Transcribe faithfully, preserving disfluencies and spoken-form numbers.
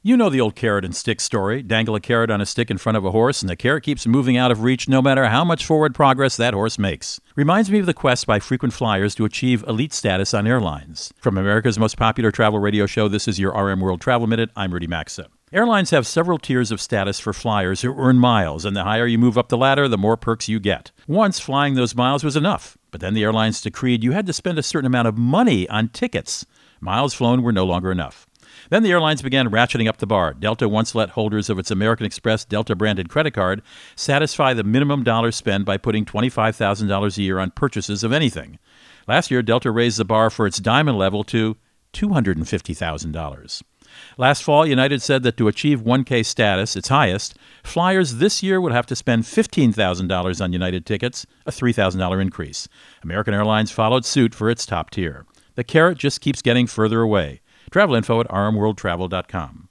You know the old carrot and stick story. Dangle a carrot on a stick in front of a horse, and the carrot keeps moving out of reach no matter how much forward progress that horse makes. Reminds me of the quest by frequent flyers to achieve elite status on airlines. From America's most popular travel radio show, this is your R M World Travel Minute. I'm Rudy Maxa. Airlines have several tiers of status for flyers who earn miles, and the higher you move up the ladder, the more perks you get. Once, flying those miles was enough, but then the airlines decreed you had to spend a certain amount of money on tickets. Miles flown were no longer enough. Then the airlines began ratcheting up the bar. Delta once let holders of its American Express Delta-branded credit card satisfy the minimum dollar spend by putting twenty-five thousand dollars a year on purchases of anything. Last year, Delta raised the bar for its Diamond level to two hundred fifty thousand dollars. Last fall, United said that to achieve one K status, its highest, flyers this year would have to spend fifteen thousand dollars on United tickets, a three thousand dollars increase. American Airlines followed suit for its top tier. The carrot just keeps getting further away. Travel info at r m world travel dot com.